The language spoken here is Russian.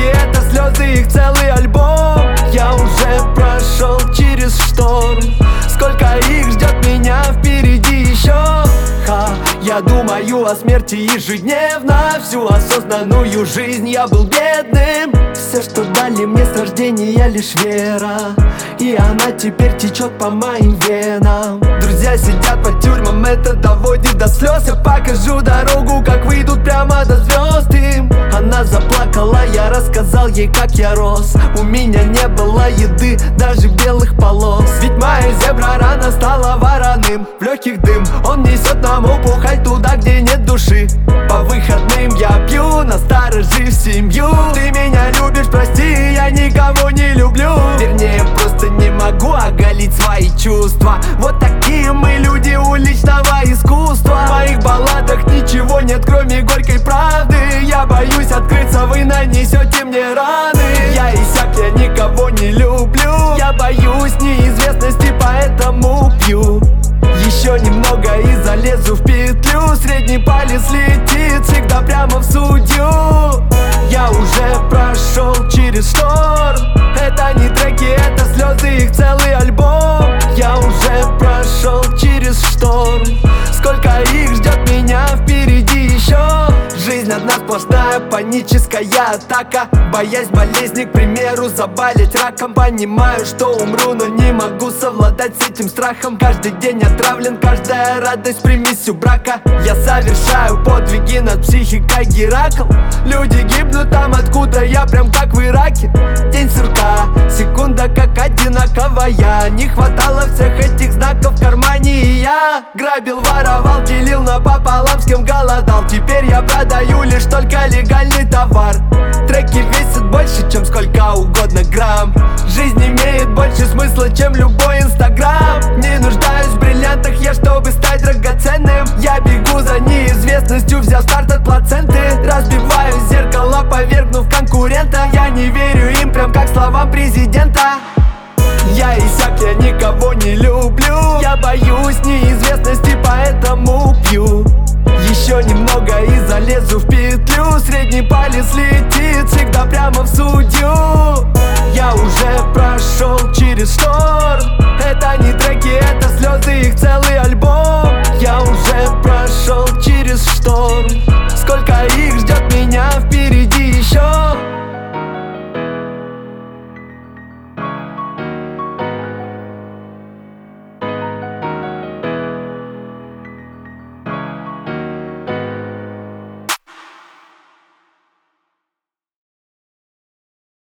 это слезы, их целый альбом. Я уже прошел через шторм, сколько их ждет меня впереди еще. Я думаю о смерти ежедневно. Всю осознанную жизнь я был бедным. Все, что дали мне с рождения, лишь вера, и она теперь течет по моим венам. Друзья сидят по тюрьмам, это доводит до слез. Я покажу дорогу, как выйдут прямо до звезд им. Она заплакала, я рассказал ей, как я рос. У меня не было еды, даже белых полос. Ведь моя зебра рано стала вороным. В легких дым, он несет нам опухоль туда, где нет души. По выходным я пью, на сторожи в семью. Ты меня любишь, прости, я никого не люблю. Вернее, просто не могу оголить свои чувства. Вот такие мы люди уличного искусства. В моих балладах ничего нет, кроме горькой правды. Я боюсь открыться, вы нанесете мне раны. Я иссяк, я никого не люблю. Я боюсь неизвестности, поэтому пью. Еще немного и залезу в петлю. Средний палец летит всегда прямо в судью. Я уже прошел через шторм. Это не треки, это слезы, их целый альбом. Я уже прошел через шторм, сколько их ждет меня впереди еще. Жизнь одна сплошная паническая атака. Боясь болезни, к примеру, заболеть раком. Понимаю, что умру, но не могу совладать с этим страхом. Каждый день отравлен, каждая радость примесью брака. Я совершаю подвиги над психикой Геракл. Люди гибнут там, откуда я, прям как в Ираке. День сурка, секунда как одинаковая. Не хватало всех этих знаков в кармане, и я грабил, воровал, делил напополам, с кем голодал. Теперь я продаю лишь только легальный товар. Треки весят больше, чем сколько угодно грамм. Жизнь имеет больше смысла, чем любой инстаграм. Не нуждаюсь в бриллиантах я, чтобы стать драгоценным. Я бегу за неизвестностью, взяв старт от плаценты. Разбиваю зеркало, повергнув конкурента. Я не верю им, прям как словам президента. Я иссяк, я никого не люблю. Я боюсь неизвестности, поэтому пью. Еще немного и залезу в петлю. Средний палец летит всегда